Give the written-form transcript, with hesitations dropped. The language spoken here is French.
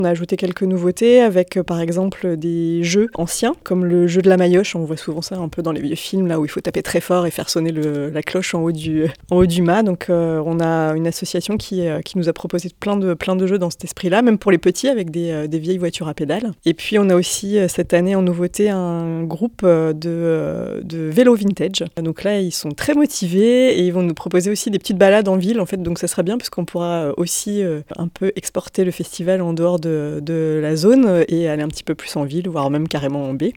On a ajouté quelques nouveautés avec par exemple des jeux anciens, comme le jeu de la maillotche. On voit souvent ça un peu dans les vieux films, là où il faut taper très fort et faire sonner la cloche en haut du mât. Donc on a une association qui nous a proposé plein de jeux dans cet esprit-là, même pour les petits, avec des vieilles voitures à pédales. Et puis on a aussi cette année en nouveauté un groupe de vélo vintage. Donc là, ils sont très motivés et ils vont nous proposer aussi des petites balades en ville, en fait. Donc ça sera bien, puisqu'on pourra aussi un peu exporter le festival en dehors de la zone et aller un petit peu plus en ville, voire même carrément en baie.